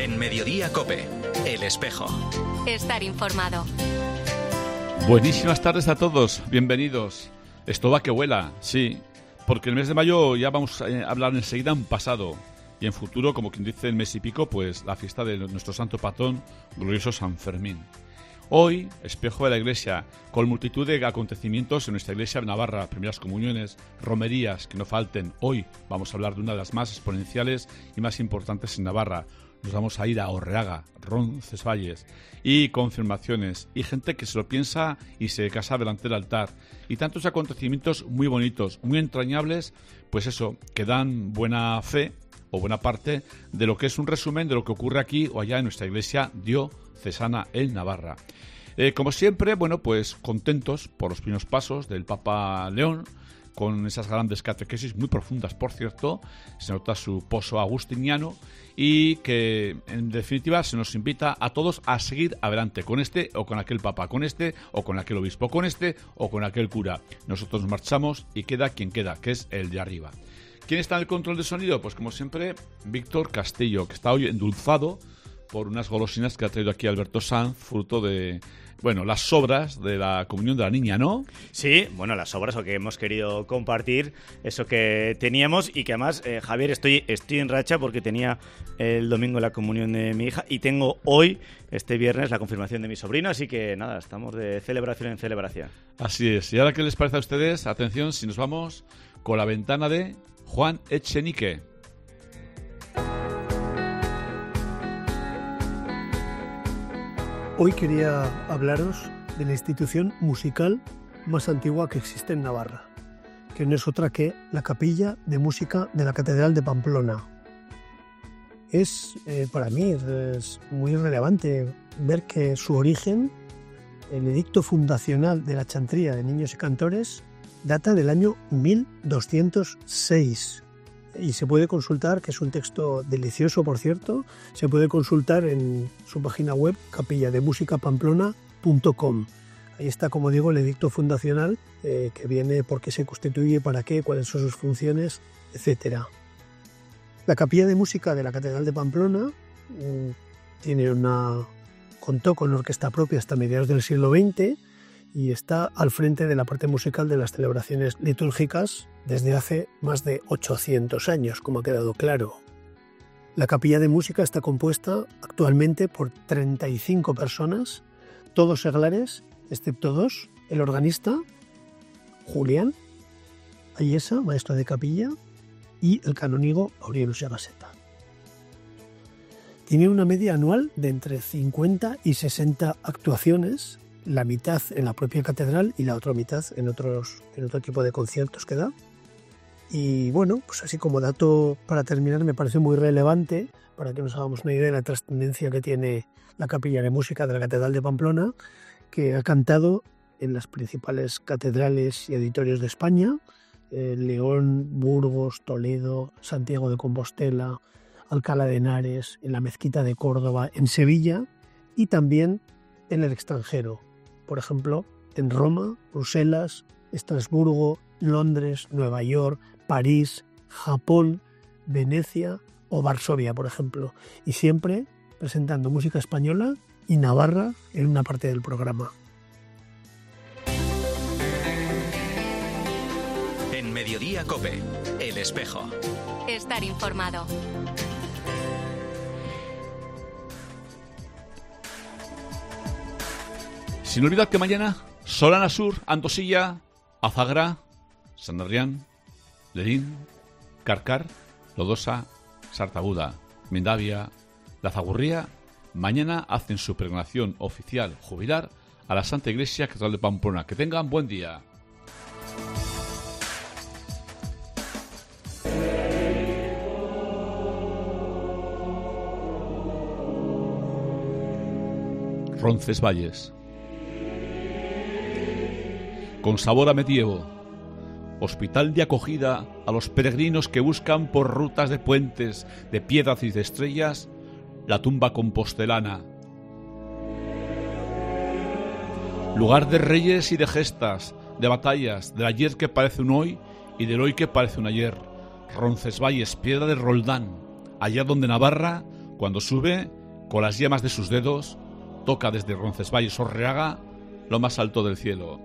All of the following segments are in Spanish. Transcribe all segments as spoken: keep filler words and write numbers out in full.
En Mediodía COPE, El Espejo. Estar informado. Buenísimas tardes a todos, bienvenidos. Esto va que vuela, sí, porque el mes de mayo ya vamos a hablar enseguida en pasado y en futuro, como quien dice, el mes y pico, pues la fiesta de nuestro santo patrón, glorioso San Fermín. Hoy, espejo de la Iglesia, con multitud de acontecimientos en nuestra Iglesia de Navarra, primeras comuniones, romerías, que no falten. Hoy vamos a hablar de una de las más exponenciales y más importantes en Navarra. Nos vamos a ir a Orreaga, Roncesvalles, y confirmaciones, y gente que se lo piensa y se casa delante del altar, y tantos acontecimientos muy bonitos, muy entrañables, pues eso, que dan buena fe o buena parte de lo que es un resumen de lo que ocurre aquí o allá en nuestra Iglesia diocesana en Navarra. Eh, como siempre, bueno, pues contentos por los primeros pasos del Papa León, con esas grandes catequesis muy profundas, por cierto, se nota su pozo agustiniano y que, en definitiva, se nos invita a todos a seguir adelante con este o con aquel papa, con este o con aquel obispo, con este o con aquel cura. Nosotros nos marchamos y queda quien queda, que es el de arriba. ¿Quién está en el control de sonido? Pues como siempre, Víctor Castillo, que está hoy endulzado por unas golosinas que ha traído aquí Alberto Sanz, fruto de, bueno, las sobras de la comunión de la niña, ¿no? Sí, bueno, las sobras o que hemos querido compartir, eso que teníamos y que además, eh, Javier, estoy, estoy en racha porque tenía el domingo la comunión de mi hija y tengo hoy, este viernes, la confirmación de mi sobrino, así que nada, estamos de celebración en celebración. Así es, y ahora ¿qué les parece a ustedes? Atención, si nos vamos con la ventana de Juan Echenique. Hoy quería hablaros de la institución musical más antigua que existe en Navarra, que no es otra que la Capilla de Música de la Catedral de Pamplona. Es, eh, para mí, es muy relevante ver que su origen, el edicto fundacional de la chantría de niños y cantores, data del año mil doscientos seis. Y se puede consultar, que es un texto delicioso, por cierto, se puede consultar en su página web capilla de música pamplona punto com. Ahí está, como digo, el edicto fundacional, eh, que viene por qué se constituye, para qué, cuáles son sus funciones, etcétera. La Capilla de Música de la Catedral de Pamplona eh, tiene una, contó con orquesta propia hasta mediados del siglo veinte y está al frente de la parte musical de las celebraciones litúrgicas desde hace más de ochocientos años, como ha quedado claro. La Capilla de Música está compuesta actualmente por treinta y cinco personas, todos seglares, excepto dos, el organista, Julián Ayesa, maestro de capilla, y el canónigo Aurelio Llagaseta. Tiene una media anual de entre cincuenta y sesenta actuaciones, la mitad en la propia catedral y la otra mitad en, otros, en otro tipo de conciertos que da. Y bueno, pues así como dato para terminar, me parece muy relevante para que nos hagamos una idea de la trascendencia que tiene la Capilla de Música de la Catedral de Pamplona, que ha cantado en las principales catedrales y auditorios de España, eh, León, Burgos, Toledo, Santiago de Compostela, Alcalá de Henares, en la Mezquita de Córdoba, en Sevilla y también en el extranjero. Por ejemplo, en Roma, Bruselas, Estrasburgo, Londres, Nueva York, París, Japón, Venecia o Varsovia, por ejemplo. Y siempre presentando música española y navarra en una parte del programa. En Mediodía COPE, El Espejo. Estar informado. Sin olvidar que mañana, Solana Sur, Antosilla, Azagra, San Adrián, Lerín, Carcar, Lodosa, Sartaguda, Mindavia, La Zagurría, mañana hacen su peregrinación oficial jubilar a la Santa Iglesia Catedral de Pamplona. Que tengan buen día. Roncesvalles. Con sabor a medievo, hospital de acogida a los peregrinos que buscan por rutas de puentes, de piedras y de estrellas, la tumba compostelana. Lugar de reyes y de gestas, de batallas, del ayer que parece un hoy y del hoy que parece un ayer. Roncesvalles, piedra de Roldán, allá donde Navarra, cuando sube, con las yemas de sus dedos, toca desde Roncesvalles Orreaga lo más alto del cielo.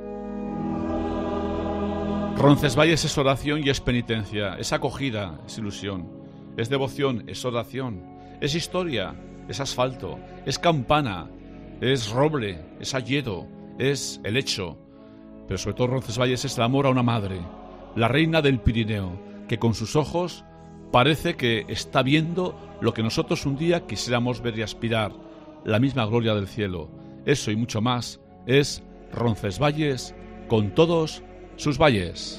Roncesvalles es oración y es penitencia, es acogida, es ilusión, es devoción, es oración, es historia, es asfalto, es campana, es roble, es hayedo, es helecho. Pero sobre todo Roncesvalles es el amor a una madre, la reina del Pirineo, que con sus ojos parece que está viendo lo que nosotros un día quisiéramos ver y aspirar, la misma gloria del cielo. Eso y mucho más es Roncesvalles con todos sus valles.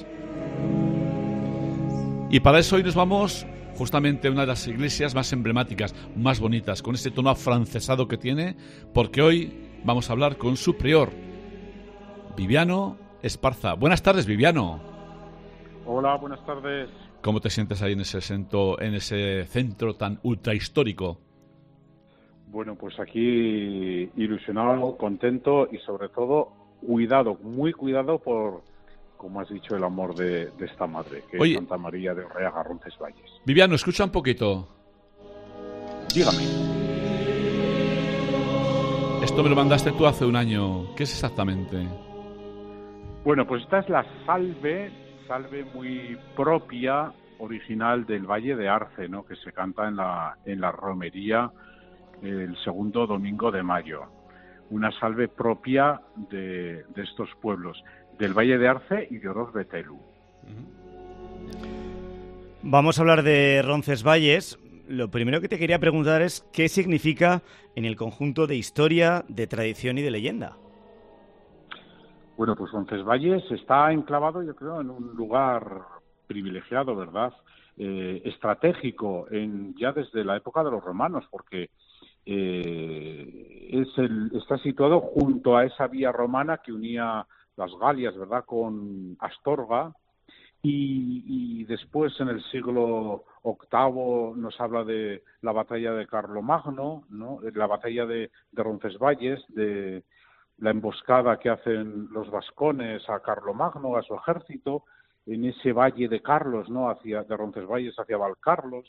Y para eso hoy nos vamos justamente a una de las iglesias más emblemáticas, más bonitas, con ese tono afrancesado que tiene, porque hoy vamos a hablar con su prior, Viviano Esparza. Buenas tardes, Viviano. Hola, buenas tardes. ¿Cómo te sientes ahí en ese centro, en ese centro tan ultrahistórico? Bueno, pues aquí ilusionado, contento y sobre todo cuidado, muy cuidado por, como has dicho, el amor de, de esta madre, que Oye, es Santa María de Orreaga, Roncesvalles. Viviano, escucha un poquito. Dígame. Esto me lo mandaste tú hace un año. ¿Qué es exactamente? Bueno, pues esta es la salve, salve muy propia, original del Valle de Arce, ¿no? Que se canta en la, en la romería el segundo domingo de mayo. Una salve propia de, de estos pueblos, del Valle de Arce y de Oroz Betelu. Vamos a hablar de Roncesvalles. Lo primero que te quería preguntar es qué significa en el conjunto de historia, de tradición y de leyenda. Bueno, pues Roncesvalles está enclavado, yo creo, en un lugar privilegiado, ¿verdad? Eh, estratégico, en, ya desde la época de los romanos, porque eh, es el, está situado junto a esa vía romana que unía las Galias, ¿verdad?, con Astorga, y, y después en el siglo octavo nos habla de la batalla de Carlomagno, ¿no?, la batalla de, de Roncesvalles, de la emboscada que hacen los vascones a Carlomagno, a su ejército, en ese valle de Carlos, ¿no?, hacia, de Roncesvalles hacia Valcarlos.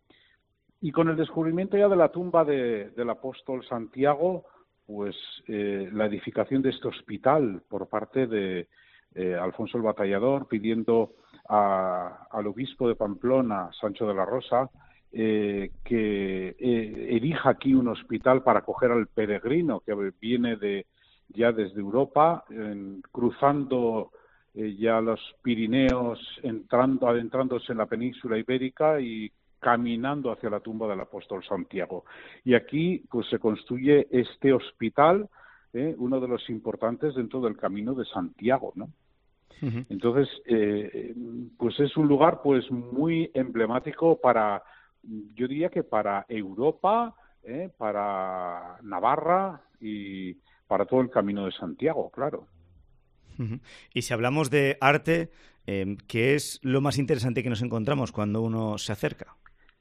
Y con el descubrimiento ya de la tumba de, del apóstol Santiago, pues eh, la edificación de este hospital por parte de eh, Alfonso el Batallador, pidiendo a, al obispo de Pamplona, Sancho de la Rosa, eh, que eh, erija aquí un hospital para acoger al peregrino que viene de ya desde Europa, en, cruzando eh, ya los Pirineos, entrando, adentrándose en la península ibérica y caminando hacia la tumba del apóstol Santiago. Y aquí pues se construye este hospital, eh, uno de los importantes dentro del Camino de Santiago, ¿no? Uh-huh. Entonces, eh, pues es un lugar pues muy emblemático para, yo diría que para Europa, eh, para Navarra y para todo el Camino de Santiago, claro. Uh-huh. Y si hablamos de arte, eh, ¿qué es lo más interesante que nos encontramos cuando uno se acerca?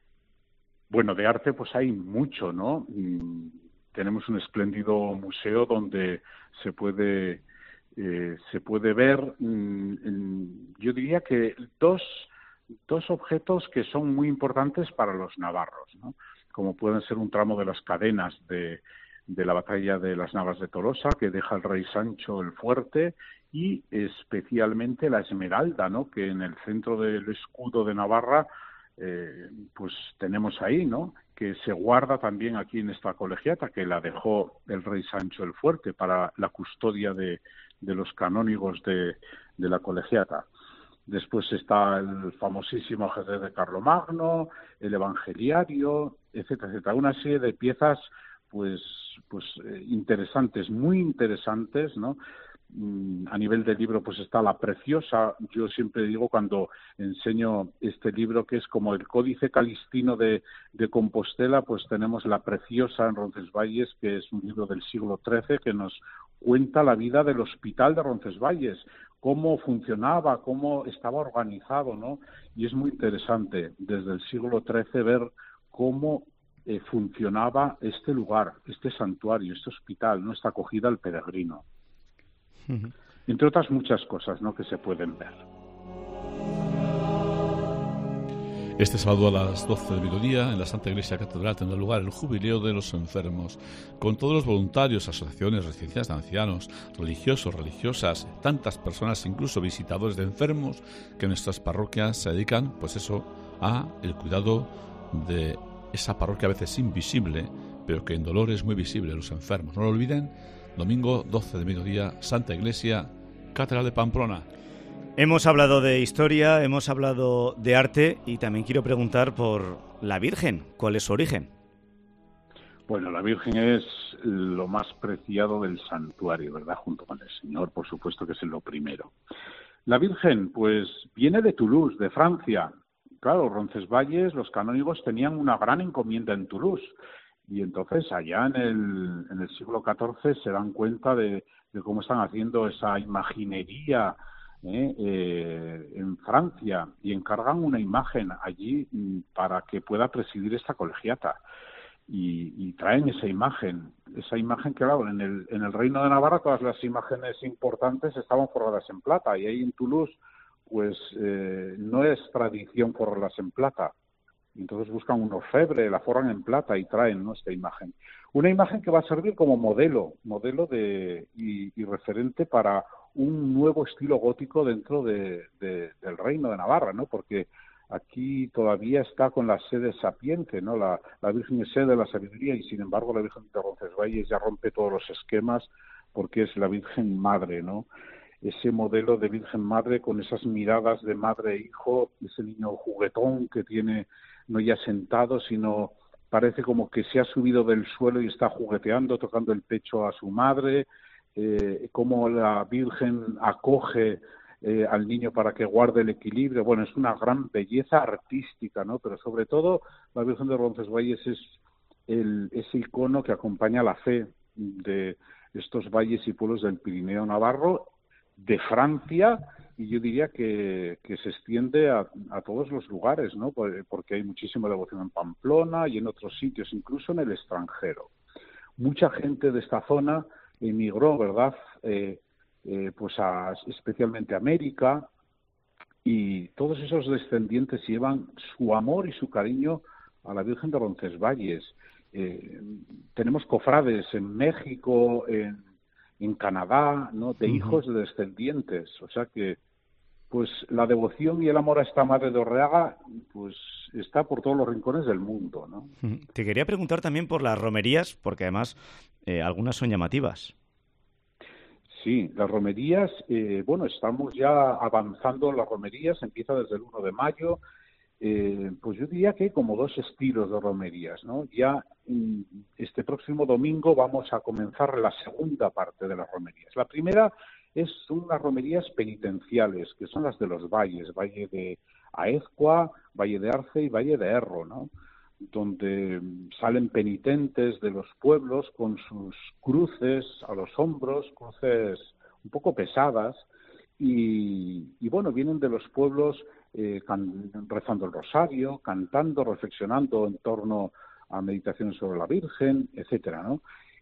Bueno, de arte pues hay mucho, ¿no? Mm, tenemos un espléndido museo donde se puede eh, se puede ver, mm, en, yo diría que dos dos objetos que son muy importantes para los navarros, ¿no? Como pueden ser un tramo de las cadenas de de la batalla de las Navas de Tolosa, que deja el rey Sancho el fuerte, y especialmente la esmeralda, ¿no?, que en el centro del escudo de Navarra eh, pues tenemos ahí, ¿no?, que se guarda también aquí en esta colegiata, que la dejó el rey Sancho el fuerte para la custodia de, de los canónigos de, de la colegiata. Después está el famosísimo ajedrez de Carlomagno, el evangeliario, etcétera, etcétera. Una serie de piezas pues pues eh, interesantes, muy interesantes, ¿no? Mm, a nivel de libro pues está La Preciosa. Yo siempre digo cuando enseño este libro que es como el Códice Calistino de, de Compostela, pues tenemos La Preciosa en Roncesvalles, que es un libro del siglo trece que nos cuenta la vida del hospital de Roncesvalles, cómo funcionaba, cómo estaba organizado, ¿no? Y es muy interesante desde el siglo trece ver cómo Eh, funcionaba este lugar, este santuario, este hospital, ¿no?, esta acogida al peregrino. Uh-huh. Entre otras muchas cosas, ¿no?, que se pueden ver. Este sábado a las doce del mediodía, en la Santa Iglesia Catedral, tendrá lugar el Jubileo de los Enfermos, con todos los voluntarios, asociaciones, residencias de ancianos, religiosos, religiosas, tantas personas, incluso visitadores de enfermos, que en nuestras parroquias se dedican, pues eso, a el cuidado de esa parroquia a veces invisible, pero que en dolor es muy visible, los enfermos. No lo olviden, domingo doce del mediodía, Santa Iglesia Catedral de Pamplona. Hemos hablado de historia, hemos hablado de arte y también quiero preguntar por la Virgen. ¿Cuál es su origen? Bueno, la Virgen es lo más preciado del santuario, ¿verdad? Junto con el Señor, por supuesto, que es lo primero. La Virgen, pues, viene de Toulouse, de Francia. Claro, Roncesvalles, los canónigos tenían una gran encomienda en Toulouse. Y entonces, allá en el, en el siglo catorce, se dan cuenta de, de cómo están haciendo esa imaginería Eh, eh, en Francia, y encargan una imagen allí para que pueda presidir esta colegiata y, y traen esa imagen esa imagen que claro, en el, en el Reino de Navarra todas las imágenes importantes estaban forradas en plata, y ahí en Toulouse pues eh, no es tradición forrarlas en plata. Entonces buscan un orfebre, la forran en plata y traen, ¿no?, esta imagen. Una imagen que va a servir como modelo, modelo de y, y referente para un nuevo estilo gótico dentro de, de, del Reino de Navarra, ¿no? Porque aquí todavía está con la sede sapiente, ¿no? La, la Virgen es sede de la sabiduría, y sin embargo la Virgen de Roncesvalles ya rompe todos los esquemas porque es la Virgen Madre, ¿no? Ese modelo de Virgen Madre con esas miradas de madre e hijo, ese niño juguetón que tiene, no ya sentado, sino parece como que se ha subido del suelo y está jugueteando, tocando el pecho a su madre, eh, cómo la Virgen acoge eh, al niño para que guarde el equilibrio. Bueno, es una gran belleza artística, ¿no? Pero sobre todo la Virgen de Roncesvalles es el, ese icono que acompaña la fe de estos valles y pueblos del Pirineo Navarro, de Francia, y yo diría que, que se extiende a, a todos los lugares, ¿no? Porque hay muchísima devoción en Pamplona y en otros sitios, incluso en el extranjero. Mucha gente de esta zona emigró, ¿verdad?, eh, eh, pues a, especialmente a América, y todos esos descendientes llevan su amor y su cariño a la Virgen de Roncesvalles. Eh, tenemos cofrades en México, en, en Canadá, ¿no?, de hijos de descendientes, o sea que pues la devoción y el amor a esta Madre de Orreaga pues está por todos los rincones del mundo, ¿no? Te quería preguntar también por las romerías, porque además eh, algunas son llamativas. Sí, las romerías, eh, bueno, estamos ya avanzando en las romerías, empieza desde el uno de mayo, eh, pues yo diría que hay como dos estilos de romerías, ¿no? Ya mm, este próximo domingo vamos a comenzar la segunda parte de las romerías. La primera es unas romerías penitenciales, que son las de los valles, Valle de Aezcua, Valle de Arce y Valle de Erro, ¿no?, donde salen penitentes de los pueblos con sus cruces a los hombros, cruces un poco pesadas, y, y bueno, vienen de los pueblos eh, can, rezando el rosario, cantando, reflexionando en torno a meditaciones sobre la Virgen, etcétera, ¿no?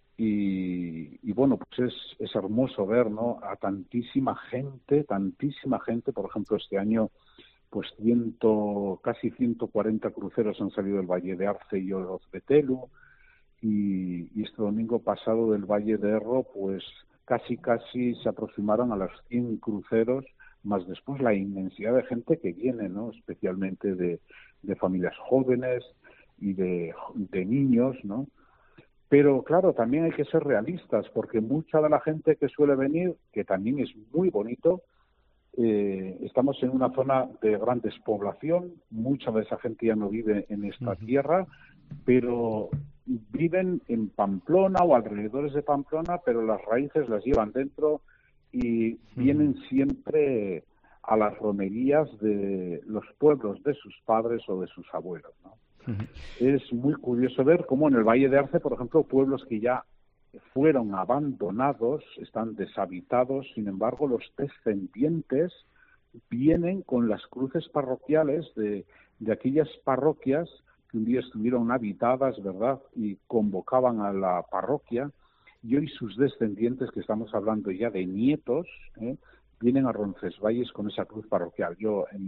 Y, y bueno, pues es, es hermoso ver, ¿no?, a tantísima gente, tantísima gente. Por ejemplo, este año pues ciento, casi ciento cuarenta cruceros han salido del Valle de Arce y Ozbetelu, y, y este domingo pasado del Valle de Erro, pues casi casi se aproximaron a los cien cruceros, más después la inmensidad de gente que viene, ¿no?, especialmente de, de familias jóvenes y de, de niños, ¿no? Pero claro, también hay que ser realistas, porque mucha de la gente que suele venir, que también es muy bonito, Eh, estamos en una zona de gran despoblación, mucha de esa gente ya no vive en esta uh-huh. tierra, pero viven en Pamplona o alrededores de Pamplona, pero las raíces las llevan dentro y uh-huh. vienen siempre a las romerías de los pueblos de sus padres o de sus abuelos, ¿no? Uh-huh. Es muy curioso ver cómo en el Valle de Arce, por ejemplo, pueblos que ya fueron abandonados, están deshabitados, sin embargo los descendientes vienen con las cruces parroquiales de, de aquellas parroquias que un día estuvieron habitadas, ¿verdad?, y convocaban a la parroquia, y hoy sus descendientes, que estamos hablando ya de nietos, ¿eh?, vienen a Roncesvalles con esa cruz parroquial. Yo en,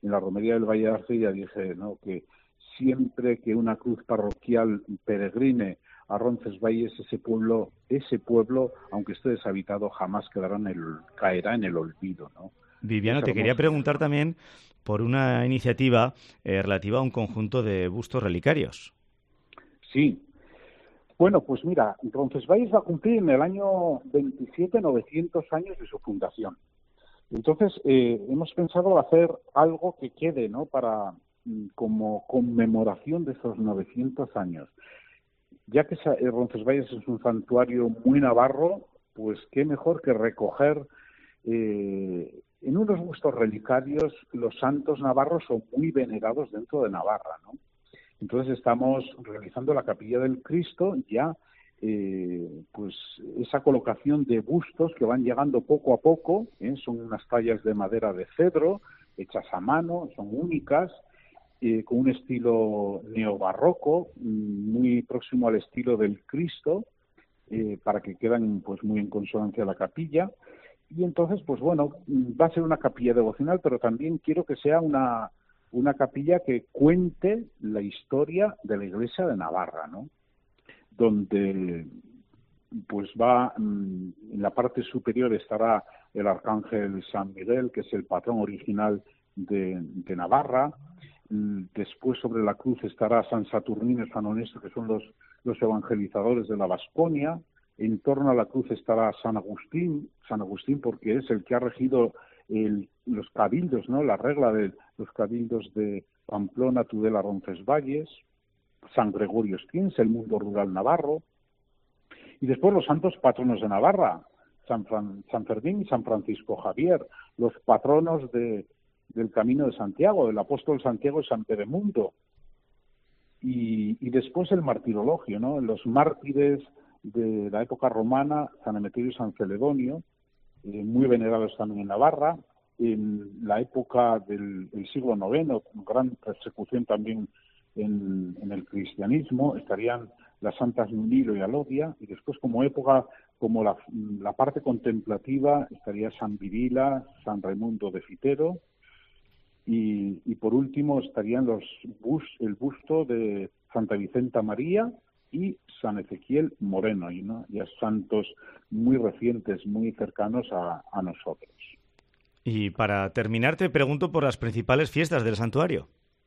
en la romería del Valle de Arce ya dije, ¿no?, que siempre que una cruz parroquial peregrine a Roncesvalles, ese pueblo, ese pueblo, aunque esté deshabitado, jamás quedará en el, caerá en el olvido, ¿no? Viviano, te quería preguntar también por una iniciativa eh, relativa a un conjunto de bustos relicarios. Sí. Bueno, pues mira, Roncesvalles va a cumplir en el año veintisiete novecientos años de su fundación. Entonces, eh, hemos pensado hacer algo que quede, ¿no?, para como conmemoración de esos novecientos años. Ya que Roncesvalles es un santuario muy navarro, pues qué mejor que recoger eh, en unos bustos relicarios. Los santos navarros son muy venerados dentro de Navarra, ¿no? Entonces estamos realizando la Capilla del Cristo, ya eh, pues esa colocación de bustos que van llegando poco a poco, ¿eh? Son unas tallas de madera de cedro, hechas a mano, son únicas, eh, con un estilo neobarroco, muy próximo al estilo del Cristo, eh, para que quedan pues muy en consonancia la capilla. Y entonces, pues bueno, va a ser una capilla devocional, pero también quiero que sea una, una capilla que cuente la historia de la Iglesia de Navarra, ¿no? Donde pues va, en la parte superior estará el Arcángel San Miguel, que es el patrón original de, de Navarra. Después sobre la cruz estará San Saturnino y San Honesto, que son los, los evangelizadores de la Vasconia. En torno a la cruz estará San Agustín, San Agustín porque es el que ha regido el, los cabildos, ¿no?, la regla de los cabildos de Pamplona, Tudela, Roncesvalles. San Gregorio Stins, el mundo rural navarro. Y después los santos patronos de Navarra, San, Fran, San Fermín y San Francisco Javier, los patronos de, del Camino de Santiago, del apóstol Santiago y San Pedemundo. Y, y después el martirologio, ¿no?, los mártires de la época romana, San Emeterio y San Celedonio, eh, muy venerados también en Navarra. En la época del, del siglo noveno, con gran persecución también en, en el cristianismo, estarían las santas Nunilo y Alodia, y después como época, como la, la parte contemplativa, estaría San Virila, San Raimundo de Fitero, y, y por último estarían los bus, el busto de Santa Vicenta María y San Ezequiel Moreno, y ¿no?, ya santos muy recientes, muy cercanos a, a nosotros. Y para terminar, te pregunto por las principales fiestas del santuario.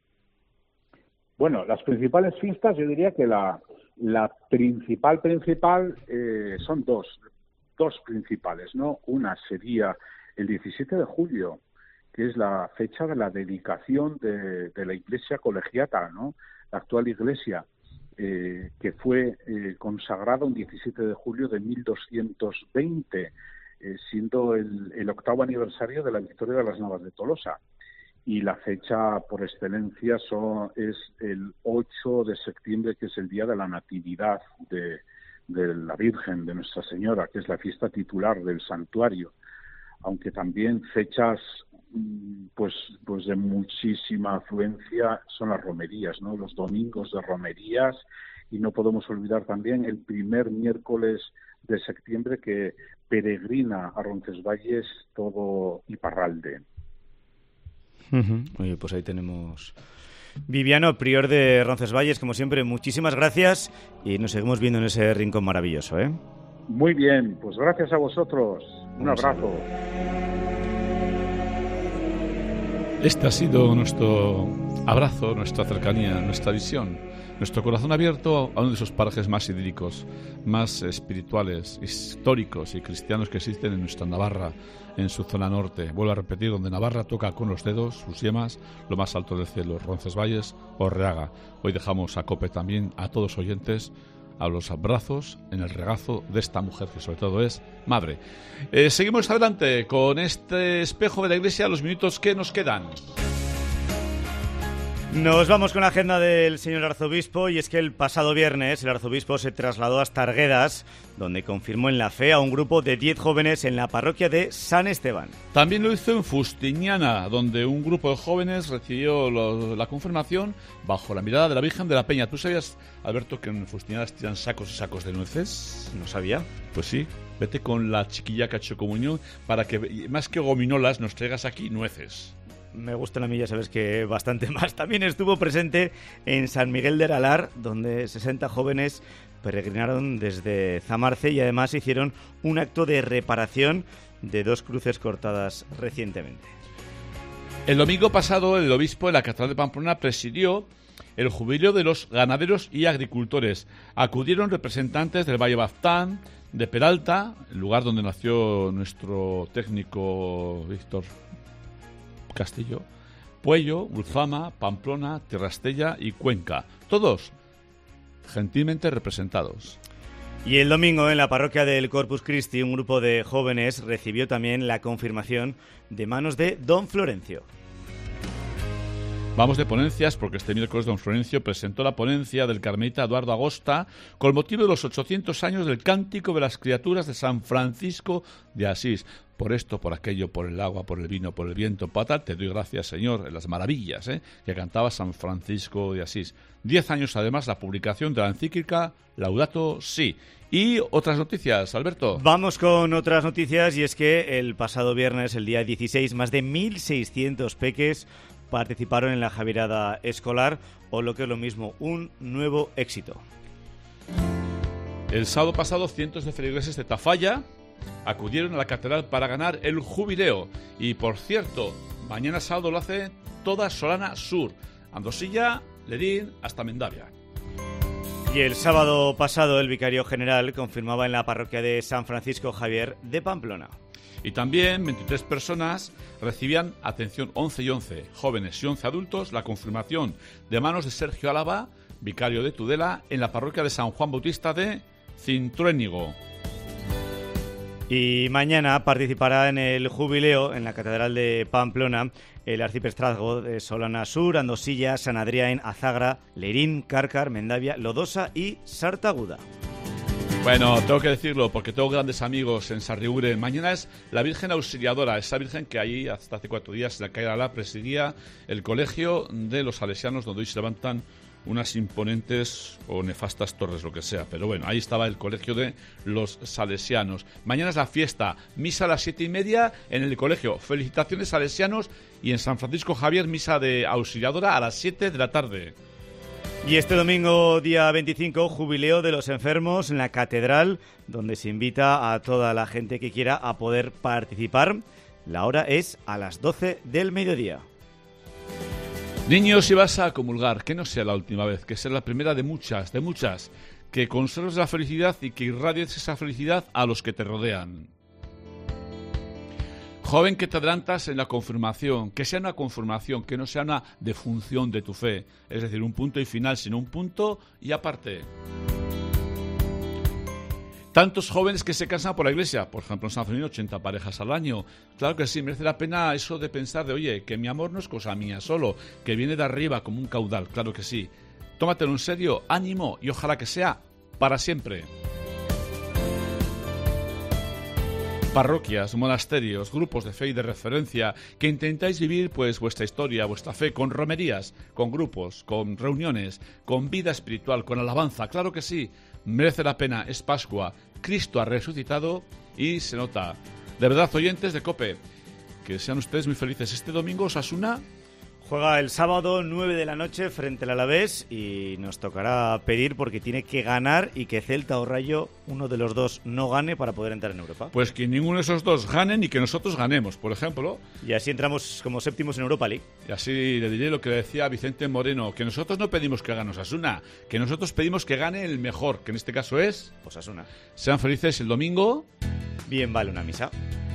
Bueno, las principales fiestas, yo diría que la, la principal, principal, eh, son dos, dos principales, ¿no? Una sería el diecisiete de julio, que es la fecha de la dedicación de, de la Iglesia colegiata, ¿no?, la actual Iglesia, Eh, que fue eh, consagrada un diecisiete de julio de mil doscientos veinte, eh, siendo el, el octavo aniversario de la victoria de las Navas de Tolosa. Y la fecha por excelencia son, es el ocho de septiembre, que es el día de la Natividad de, de la Virgen, de Nuestra Señora, que es la fiesta titular del santuario. Aunque también fechas pues pues de muchísima afluencia son las romerías, ¿no?, los domingos de romerías, y no podemos olvidar también el primer miércoles de septiembre que peregrina a Roncesvalles todo Iparralde. Uh-huh. Oye, pues ahí tenemos. Viviano, prior de Roncesvalles, como siempre, muchísimas gracias y nos seguimos viendo en ese rincón maravilloso, ¿eh? Muy bien, pues gracias a vosotros. Un abrazo. Este ha sido nuestro abrazo, nuestra cercanía, nuestra visión, nuestro corazón abierto a uno de esos parajes más idílicos, más espirituales, históricos y cristianos que existen en nuestra Navarra, en su zona norte. Vuelvo a repetir, donde Navarra toca con los dedos sus yemas, lo más alto del cielo, Roncesvalles o Reaga. Hoy dejamos a COPE también a todos oyentes a los abrazos en el regazo de esta mujer que sobre todo es madre. Eh, seguimos adelante con este espejo de la iglesia, los minutos que nos quedan. Nos vamos con la agenda del señor arzobispo, y es que el pasado viernes el arzobispo se trasladó hasta Arguedas, donde confirmó en la fe a un grupo de diez jóvenes en la parroquia de San Esteban. También lo hizo en Fustiñana, donde un grupo de jóvenes recibió lo, la confirmación bajo la mirada de la Virgen de la Peña. ¿Tú sabías, Alberto, que en Fustiñana tiran sacos y sacos de nueces? No sabía. Pues sí, vete con la chiquilla que ha hecho comunión para que, más que gominolas, nos traigas aquí nueces. me gusta a mí, ya sabes que bastante más. También estuvo presente en San Miguel de Aralar, donde sesenta jóvenes peregrinaron desde Zamarce y además hicieron un acto de reparación de dos cruces cortadas recientemente. El domingo pasado, el obispo de la Catedral de Pamplona presidió el jubileo de los ganaderos y agricultores. Acudieron representantes del Valle Baztán, de Peralta, el lugar donde nació nuestro técnico Víctor Castillo, Puello, Ulzama, Pamplona, Tierrastella y Cuenca. Todos gentilmente representados. Y el domingo en la parroquia del Corpus Christi, un grupo de jóvenes recibió también la confirmación de manos de don Florencio. Vamos de ponencias porque este miércoles don Florencio presentó la ponencia del carmelita Eduardo Agosta con motivo de los ochocientos años del Cántico de las Criaturas de San Francisco de Asís. Por esto, por aquello, por el agua, por el vino, por el viento, pata, te doy gracias, Señor, en las maravillas ¿eh? que cantaba San Francisco de Asís. Diez años, además, la publicación de la encíclica Laudato Si. Y otras noticias, Alberto. Vamos con otras noticias, y es que el pasado viernes, el día dieciséis, más de mil seiscientos peques participaron en la Javierada escolar, o lo que es lo mismo, un nuevo éxito. El sábado pasado, cientos de feligreses de Tafalla acudieron a la catedral para ganar el jubileo. Y, por cierto, mañana sábado lo hace toda Solana Sur, Andosilla, Lerín, hasta Mendavia. Y el sábado pasado, el vicario general confirmaba en la parroquia de San Francisco Javier de Pamplona. Y también veintitrés personas recibían, atención, once y once, jóvenes y once adultos, la confirmación de manos de Sergio Álava, vicario de Tudela, en la parroquia de San Juan Bautista de Cintruénigo. Y mañana participará en el jubileo en la Catedral de Pamplona el arciprestazgo de Solana Sur, Andosilla, San Adrián, Azagra, Lerín, Cárcar, Mendavia, Lodosa y Sartaguda. Bueno, tengo que decirlo porque tengo grandes amigos en Sarriubre. Mañana es la Virgen Auxiliadora, esa Virgen que ahí hasta hace cuatro días en la calle Alá presidía el colegio de los salesianos, donde hoy se levantan unas imponentes o nefastas torres, lo que sea. Pero bueno, ahí estaba el colegio de los salesianos. Mañana es la fiesta, misa a las siete y media en el colegio. Felicitaciones salesianos, y en San Francisco Javier, misa de Auxiliadora a las siete de la tarde. Y este domingo, día veinticinco, jubileo de los enfermos en la catedral, donde se invita a toda la gente que quiera a poder participar. La hora es a las doce del mediodía. Niños, si vas a comulgar, que no sea la última vez, que sea la primera de muchas, de muchas, que conserves la felicidad y que irradies esa felicidad a los que te rodean. Joven que te adelantas en la confirmación, que sea una confirmación, que no sea una defunción de tu fe, es decir, un punto y final, sino un punto y aparte. Tantos jóvenes que se casan por la iglesia, por ejemplo en San Fermín, ochenta parejas al año. Claro que sí, merece la pena eso de pensar de, oye, que mi amor no es cosa mía solo, que viene de arriba como un caudal, claro que sí. Tómatelo en serio, ánimo, y ojalá que sea para siempre. Parroquias, monasterios, grupos de fe y de referencia que intentáis vivir pues vuestra historia, vuestra fe con romerías, con grupos, con reuniones, con vida espiritual, con alabanza, claro que sí, merece la pena, es Pascua, Cristo ha resucitado y se nota. De verdad, oyentes de COPE, que sean ustedes muy felices. Este domingo Osasuna juega el sábado nueve de la noche frente al Alavés y nos tocará pedir porque tiene que ganar y que Celta o Rayo, uno de los dos, no gane para poder entrar en Europa. Pues que ninguno de esos dos ganen y que nosotros ganemos, por ejemplo. Y así entramos como séptimos en Europa League. Y así le diré lo que decía Vicente Moreno, que nosotros no pedimos que gane Osasuna, que nosotros pedimos que gane el mejor, que en este caso es Osasuna. Sean felices el domingo. Bien vale una misa.